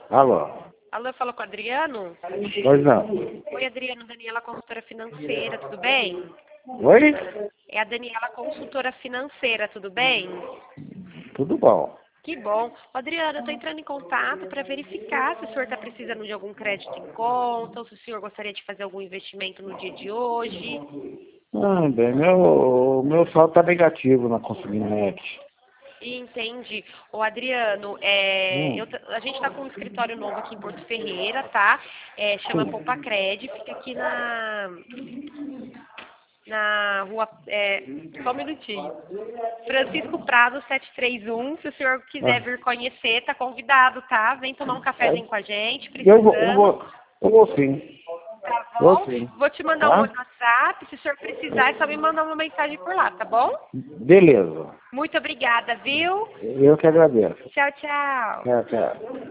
Alô? Alô, eu falo com o Adriano? Pois não. Oi, Adriano, Daniela, consultora financeira, tudo bem? Oi? É a Daniela, consultora financeira, tudo bem? Tudo bom. Que bom. Adriano, eu estou entrando em contato para verificar se o senhor está precisando de algum crédito em conta, ou se o senhor gostaria de fazer algum investimento no dia de hoje. Bem, meu saldo tá negativo na Consignment. Entendi. Ô, Adriano, a gente está com um escritório novo aqui em Porto Ferreira, tá? Chama Sim. Poupa Cred, fica aqui na rua, só um minutinho. Francisco Prado 731, se o senhor quiser Ah. vir conhecer, tá convidado, tá? Vem tomar um cafezinho com a gente, Eu vou, eu precisando. vou, eu vou sim. Tá Vou bom? sim. Vou te mandar um Tá? WhatsApp, se o senhor precisar, é só me mandar uma mensagem por lá, tá bom? Beleza. Muito obrigada, viu? Eu que agradeço. Tchau, tchau. Tchau, tchau.